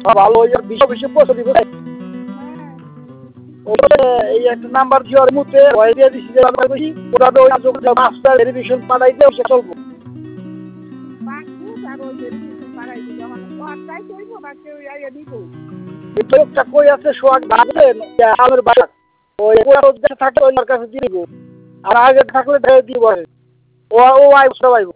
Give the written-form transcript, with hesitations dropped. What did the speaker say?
ভালো ওই বিষয় বিষয় পৌঁছে দিব এই একটা নাম্বার জিওর মধ্যে ওই দিয়ে দিছি যে আমরা বেশি ওটা তো ওই মাস্টার ভেরিফিকেশন পাঠাই দিয়ে সে চলবো একটা কই আছে সোয়াগ ভাবছেন আমের বাড়ি ওই থাকে ওই কাছে দিয়ে দিব আর আগে থাকলে দিয়ে দিব ও আইব সবাই